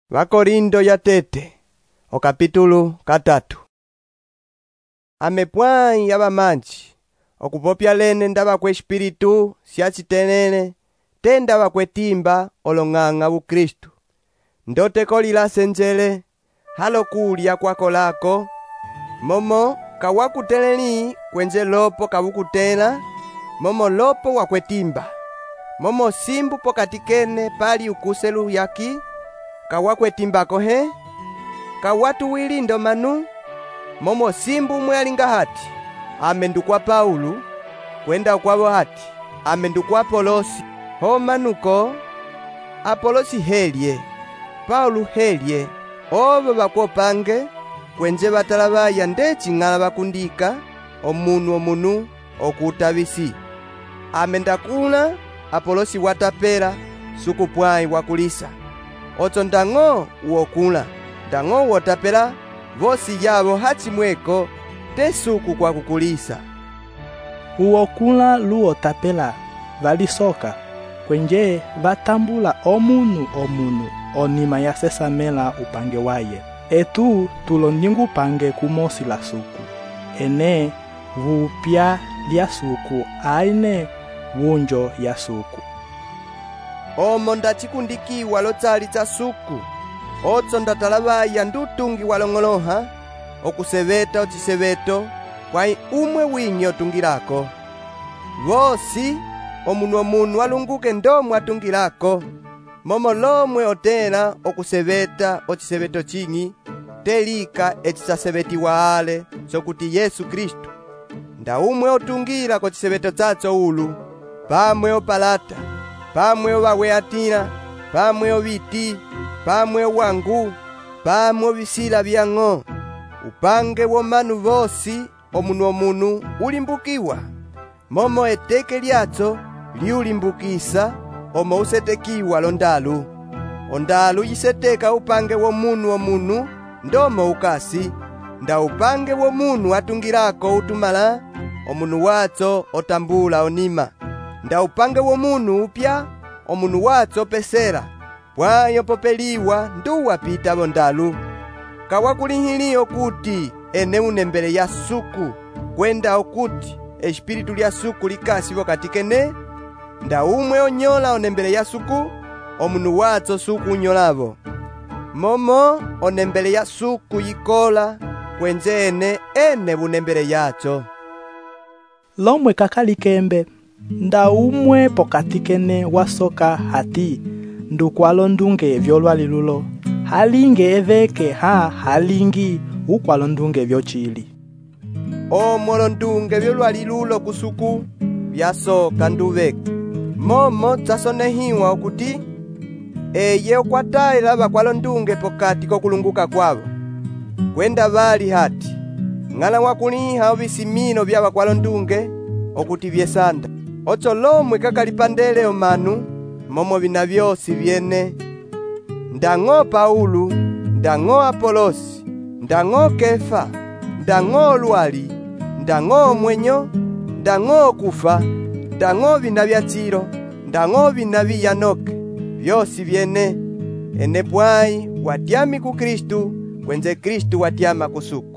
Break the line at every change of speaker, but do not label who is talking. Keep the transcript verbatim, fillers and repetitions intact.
Vakorindo ya tete o kapitulu katatu. Amepwai ya vamanji okupopya lene ndava kwe espiritu siachitenene tenda vakwe timba olong'ang'a u Kristu ndote kolila senjele halo kulya kwako lako momo kawakuteleli kwenje lopo kawukutela momo lopo wakwe timba momo simbu pokatikene pali ukuselu yaki kawakwe timbako he kawatu wilindo manu momo simbu mwalinga hati amendukwa Paulu kwenda kwabo hati amendukwa Apolosi ho manuko Apolosi helye Paulu helye obo bakopange kwenje batalabaya ndeci ngala bakundika omunu omunu okutabisi amendakula Apolosi watapera sukupwai wakulisa oto ndango uokula ndango wotapela vosi yabo hachimweko tesuku kwa kukulisa
uokula luotapela valisoka kwenje vatambula omunu omunu onima ya sesamela upange waye etu tulondingu pange kumosi la suku ene vupya lya suku aine vunjo ya suku
omo ndachikundikiwa lotsali tsa suku otso ndatalabaya ndutungi walong'oloha okuseveta ochiseveto kwai umwe winyo tungirako vosi omunu omunu alunguke ndomwe atungirako momo lomwe otela okuseveta ochiseveto chingi telika echisasevetiwa ale sokuti Yesu Kristu nda umwe otungira ko chiseveto tsatso ulu pamwe opalata pamwe owaweatira pamwe oviti pamwe wangu pamwe visila byang'o upange womanu vosi omunu omunu ulimbukiwa momo eteke lyatso liulimbukisa omo usetekiwa londalu ondalu yiseteka upange womunu omunu ndomo ukasi nda upange womunu atungirako utumala omunu watso otambula onima nda upange womunu upya omunu watso pesera pwayo popeliwa nduwa pita bondalu kawakulihili okuti ene unembele ya suku kwenda okuti espiritu lya suku likasi wakatikene nda umwe onyola onembele ya suku omunu watso suku unyolavo momo onembele ya suku yikola kwenje ene ene bunembele yatso
lomwe kakalikembe nda umwe pokatikene wasoka hati ndukwalo ndunge vyolwali lulo halinge eveke ha halingi ukwalo ndunge vyochili
omolo ndunge vyolwali lulo kusuku vyasoka nduveke momo tsasonehiwa okuti eye okwatayila bakwalo ndunge pokati kokulunguka kwabo kwenda bali hati ngala wakuliha obisimino bya bakwalo ndunge okuti byesanda ocho lomwe kakalipandele omanu momo bina byosi byene ndang'o Paulu ndang'o Apolosi ndang'o Kefa ndang'o lwali ndang'o mwenyo ndang'o kufa ndang'o bina bya chiro ndang'o bina biyanoke byosi byene ene pwai watyami ku Kristu kwenze Kristu watyama kusuku